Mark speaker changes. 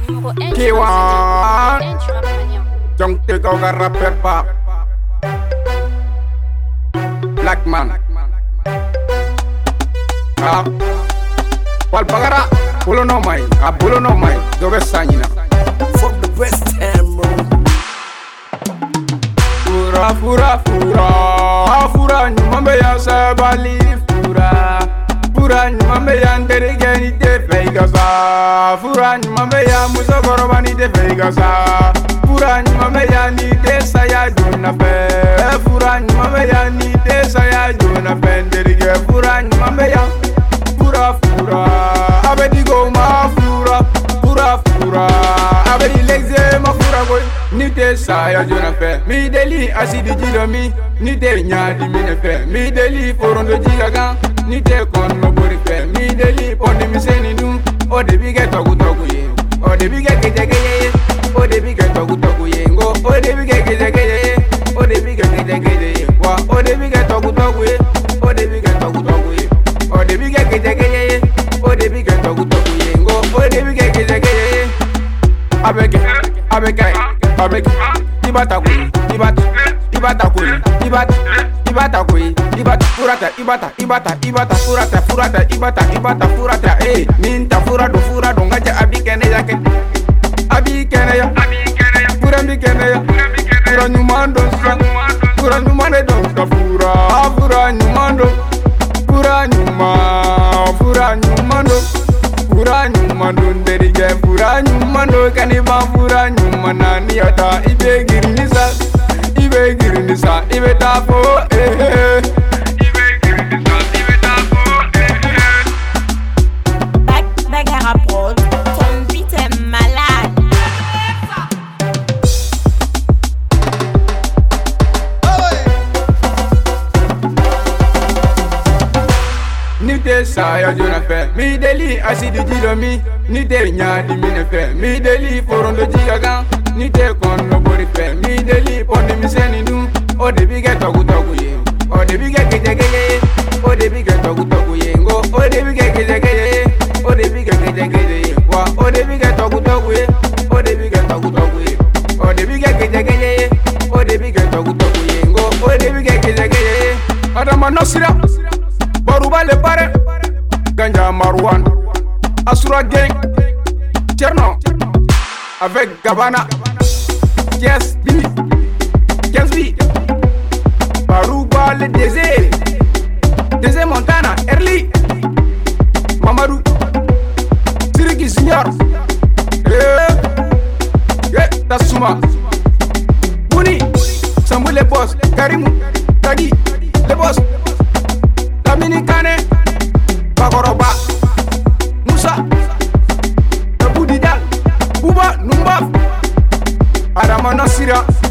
Speaker 1: K1 Jong te kau ga rapper pa Black man Wal bagara Bulo no mai bulo no mai Dobe sanyina
Speaker 2: Fuck the best time, bro.
Speaker 1: Fura fura fura Fura nyumambe ya sabali Fura Fura nyumambe ya nderige ni te feigasa Fura nyumambe ya musa koroba ni te feigasa Fura nyumambe ya ni te saya jona fe Fura nyumambe ya ni te saya jona fe nderige Fura nyumambe ya Fura fura Abedi go ma fura Fura fura Abedi lexe ma fura boy Ni te saya jona fe Mi deli asidi jido mi Ni te nyadi mi ne fe Mi deli forondo jigaga Ni te kon no bori fe Mi deli pondi mi seni nu O de bige togu togu ye O de bige keje ye O de bige togu togu ye Ngo O de bige keje ye O de bige keje ye Wa O de bige togu togu ye O de bige togu togu ye O de bige keje ye O de bige togu togu ye Ngo O de bige keje ye Abeke Abeke Ibata kui Ibata kui Ibata kui Furata Ibata Furata Furata Minta furado ngaja abi kene ya Furambi kene ya Fura nyumando sa Fura nyumane don ka Fura nyumando Fura nyumando nderige Fura nyumando kaniba Fura nyumana niyata Ibe girinisa Ibe tafo
Speaker 3: Bagara Prod, ton beat est malade.
Speaker 1: Ni te saya jona fe Mi deli asidi jido mi Ni te nyadi mi ne fe Mi deli forondo jigaga Ni te kon no bori fe Mi deli pondi mi seni nu O de bige togu togu ye O de bige keje ye O de bige togu togu ye Ngo O de bige keje ye O de bige keje ye Wa O de bige togu togu ye O de bige togu togu ye O de bige keje ye O de bige togu togu ye Ngo O de bige keje ye Adama Nosira Baruba le pare Ganja Marwan Asura Gang Tcherno Avec Gabana Yes B Baruba le Désé Montana Early Mamadou Siriki Junior Tasuma Buni Sambou le boss Karimou Tagi le boss Lamini Kane Bagoroba Moussa Tabou Didal Bouba Numba Adama Nasira